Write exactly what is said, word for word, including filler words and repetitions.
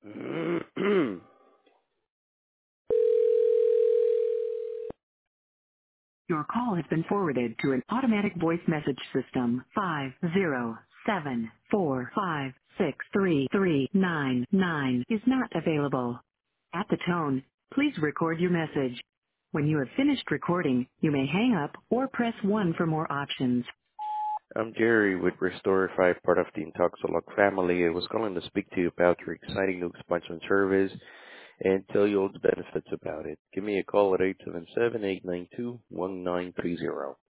Your call has been forwarded to an automatic voice message system. Five zero seven four five six three three nine nine is not available. At the tone, please record your message. When you have finished recording, you may hang up or press one for more options. I'm Jerry with Restore five, part of the Intoxolog family. I was calling to speak to you about your exciting new expansion service and tell you all the benefits about it. Give me a call at eight seven seven, eight nine two, one nine three zero.